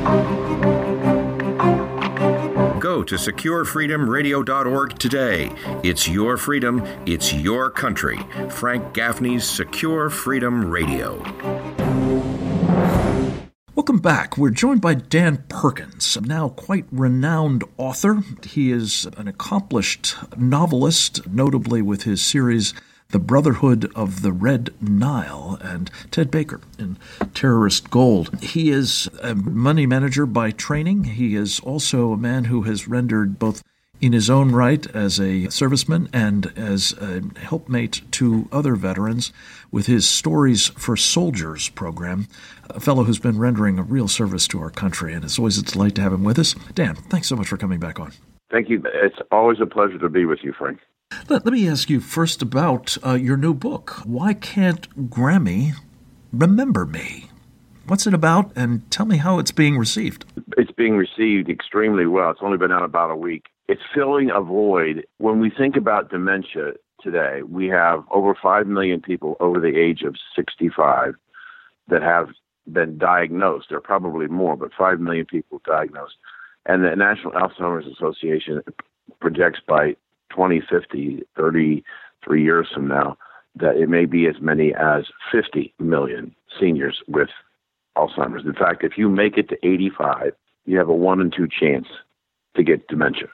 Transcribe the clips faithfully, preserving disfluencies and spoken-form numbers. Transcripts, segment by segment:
Go to secure freedom radio dot org today. It's your freedom, it's your country. Frank Gaffney's Secure Freedom Radio. Welcome back. We're joined by Dan Perkins, a now quite renowned author. He is an accomplished novelist, notably with his series The Brotherhood of the Red Nile, and Ted Baker in Terrorist Gold. He is a money manager by training. He is also a man who has rendered both in his own right as a serviceman and as a helpmate to other veterans with his Stories for Soldiers program, a fellow who's been rendering a real service to our country, and it's always a delight to have him with us. Dan, thanks so much for coming back on. Thank you. It's always a pleasure to be with you, Frank. Let, let me ask you first about uh, your new book, Why Can't Grammy Remember Me? What's it about, and tell me how it's being received. It's being received extremely well. It's only been out about a week. It's filling a void. When we think about dementia today, we have over five million people over the age of sixty-five that have been diagnosed. There are probably more, but five million people diagnosed. And the National Alzheimer's Association projects by twenty fifty, thirty-three years from now, that it may be as many as fifty million seniors with Alzheimer's. In fact, if you make it to eighty-five, you have a one in two chance to get dementia.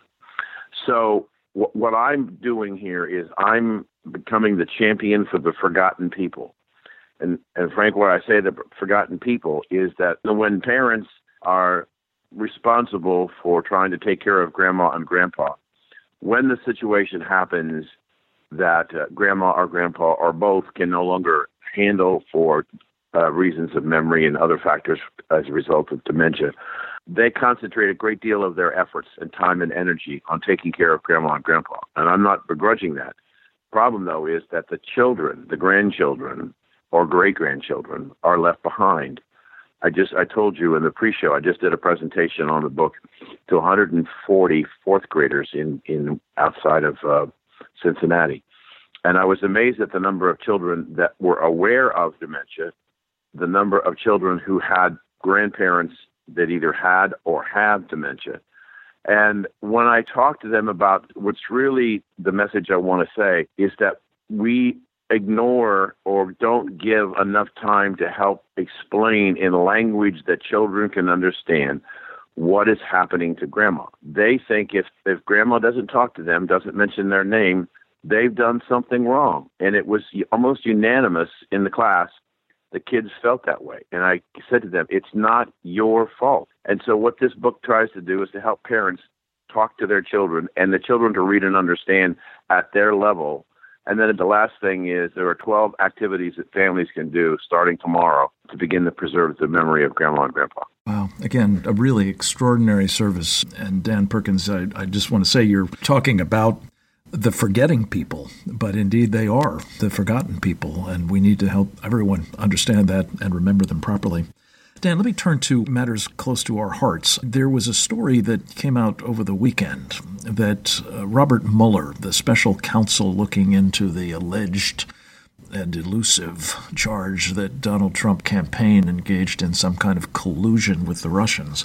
So w- what I'm doing here is I'm becoming the champion for the forgotten people. And, and Frank, what I say the forgotten people is that when parents are responsible for trying to take care of grandma and grandpa, when the situation happens that uh, grandma or grandpa or both can no longer handle for uh, reasons of memory and other factors as a result of dementia, they concentrate a great deal of their efforts and time and energy on taking care of grandma and grandpa. And I'm not begrudging that. Problem, though, is that the children, the grandchildren or great-grandchildren are left behind. I just, I told you in the pre-show, I just did a presentation on the book to one hundred forty fourth graders in, in outside of uh, Cincinnati. And I was amazed at the number of children that were aware of dementia, the number of children who had grandparents that either had or have dementia. And when I talk to them about what's really the message I want to say is that we ignore or don't give enough time to help explain in language that children can understand what is happening to grandma. They think if, if grandma doesn't talk to them, doesn't mention their name, they've done something wrong. And it was almost unanimous in the class. The kids felt that way. And I said to them, it's not your fault. And so what this book tries to do is to help parents talk to their children and the children to read and understand at their level. And then the last thing is there are twelve activities that families can do starting tomorrow to begin to preserve the memory of grandma and grandpa. Wow. Again, a really extraordinary service. And Dan Perkins, I, I just want to say you're talking about the forgetting people, but indeed they are the forgotten people, and we need to help everyone understand that and remember them properly. Dan, let me turn to matters close to our hearts. There was a story that came out over the weekend that uh, Robert Mueller, the special counsel looking into the alleged and elusive charge that Donald Trump campaign engaged in some kind of collusion with the Russians,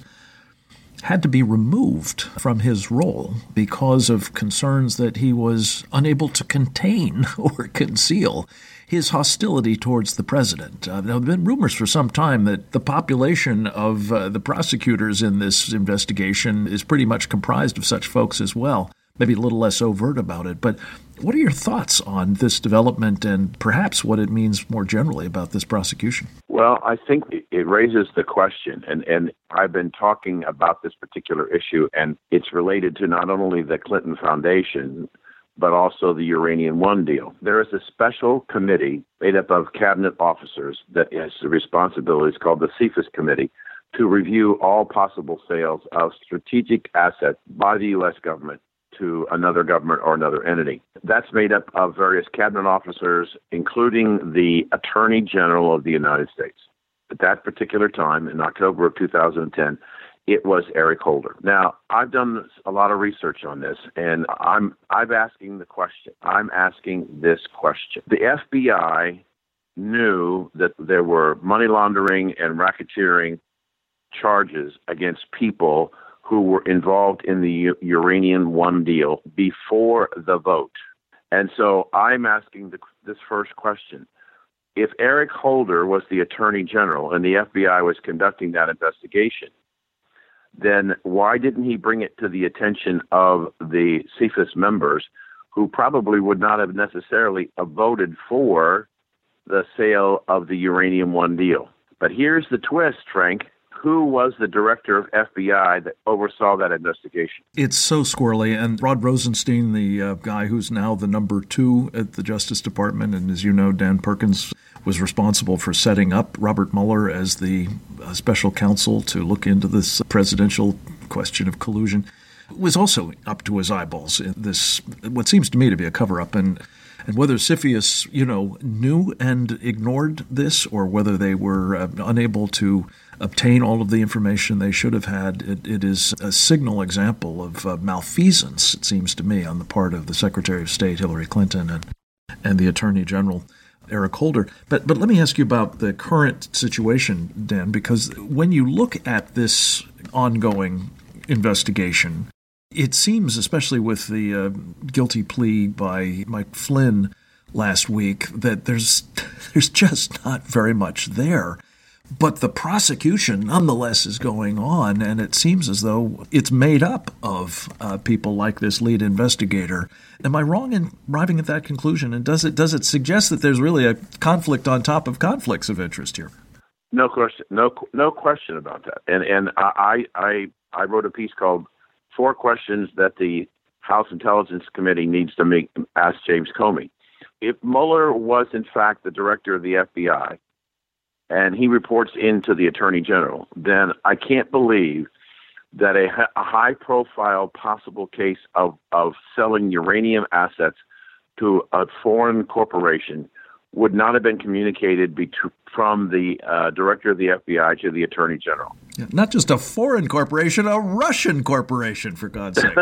had to be removed from his role because of concerns that he was unable to contain or conceal his hostility towards the president. Uh, there have been rumors for some time that the population of uh, the prosecutors in this investigation is pretty much comprised of such folks as well, maybe a little less overt about it. But what are your thoughts on this development and perhaps what it means more generally about this prosecution? Well, I think it raises the question, and, and I've been talking about this particular issue, and it's related to not only the Clinton Foundation, but also the Uranium One deal. There is a special committee made up of cabinet officers that has the responsibilities called the CFIUS Committee to review all possible sales of strategic assets by the U S government to another government or another entity. That's made up of various cabinet officers, including the Attorney General of the United States. At that particular time, in October of two thousand ten, it was Eric Holder. Now, I've done a lot of research on this, and I'm I'm asking the question. I'm asking this question. The F B I knew that there were money laundering and racketeering charges against people who were involved in the U- Uranium One deal before the vote. And so I'm asking the, this first question. If Eric Holder was the Attorney General and the F B I was conducting that investigation, then why didn't he bring it to the attention of the C F I U S members who probably would not have necessarily voted for the sale of the Uranium One deal? But here's the twist, Frank. Who was the director of F B I that oversaw that investigation? It's so squirrely. And Rod Rosenstein, the uh, guy who's now the number two at the Justice Department, and as you know, Dan Perkins was responsible for setting up Robert Mueller as the uh, special counsel to look into this presidential question of collusion, was also up to his eyeballs in this, what seems to me to be a cover-up. And And whether C F I U S, you know, knew and ignored this, or whether they were uh, unable to obtain all of the information they should have had, it, it is a signal example of uh, malfeasance, it seems to me, on the part of the Secretary of State, Hillary Clinton, and and the Attorney General, Eric Holder. But but let me ask you about the current situation, Dan, because when you look at this ongoing investigation, it seems, especially with the uh, guilty plea by Mike Flynn last week, that there's there's just not very much there. But the prosecution, nonetheless, is going on, and it seems as though it's made up of uh, people like this lead investigator. Am I wrong in arriving at that conclusion? And does it does it suggest that there's really a conflict on top of conflicts of interest here? No question, no no question about that. And and I I I wrote a piece called Four Questions That the House Intelligence Committee Needs to Make Ask James Comey. If Mueller was, in fact, the director of the F B I, and he reports into the Attorney General, then I can't believe that a, a high-profile possible case of, of selling uranium assets to a foreign corporation would not have been communicated bet- from the uh, director of the F B I to the Attorney General. Yeah, not just a foreign corporation, a Russian corporation, for God's sake.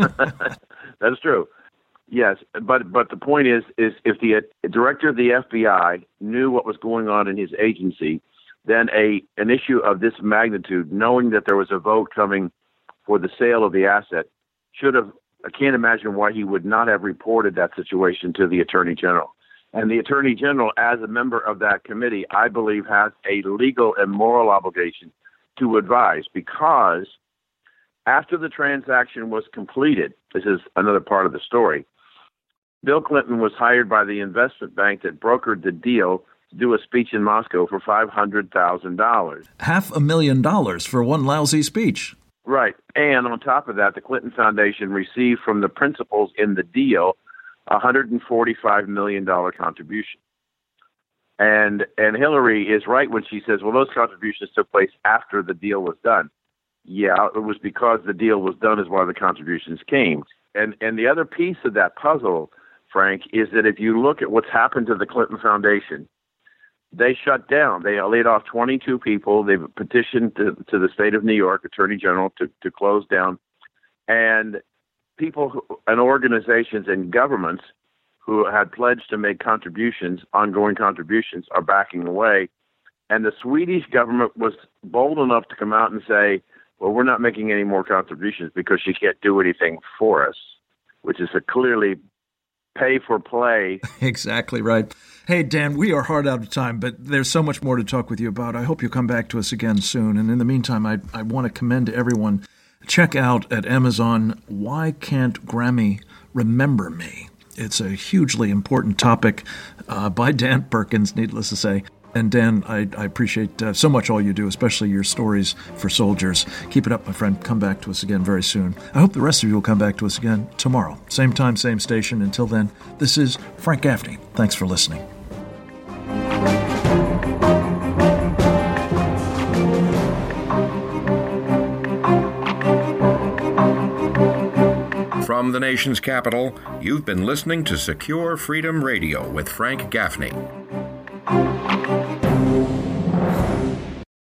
That's true. Yes, but but the point is, is if the uh, director of the F B I knew what was going on in his agency, then a an issue of this magnitude, knowing that there was a vote coming for the sale of the asset, should have. I can't imagine why he would not have reported that situation to the Attorney General. And the Attorney General, as a member of that committee, I believe has a legal and moral obligation to advise, because after the transaction was completed, this is another part of the story, Bill Clinton was hired by the investment bank that brokered the deal to do a speech in Moscow for five hundred thousand dollars. Half a million dollars for one lousy speech. Right. And on top of that, the Clinton Foundation received from the principals in the deal a one hundred forty-five million dollars contribution. And and Hillary is right when she says, well, those contributions took place after the deal was done. Yeah, it was because the deal was done is why the contributions came. And and the other piece of that puzzle, Frank, is that if you look at what's happened to the Clinton Foundation, they shut down. They laid off twenty-two people. They've petitioned to, to the state of New York Attorney General to, to close down. And people who, and organizations and governments who had pledged to make contributions, ongoing contributions, are backing away. And the Swedish government was bold enough to come out and say, well, we're not making any more contributions because you can't do anything for us, which is a clearly pay for play. Exactly right. Hey, Dan, we are hard out of time, but there's so much more to talk with you about. I hope you'll come back to us again soon. And in the meantime, I, I want to commend everyone. Check out at Amazon, Why Can't Grammy Remember Me? It's a hugely important topic uh, by Dan Perkins, needless to say. And Dan, I, I appreciate uh, so much all you do, especially your stories for soldiers. Keep it up, my friend. Come back to us again very soon. I hope the rest of you will come back to us again tomorrow. Same time, same station. Until then, this is Frank Gaffney. Thanks for listening. From the nation's capital, you've been listening to Secure Freedom Radio with Frank Gaffney.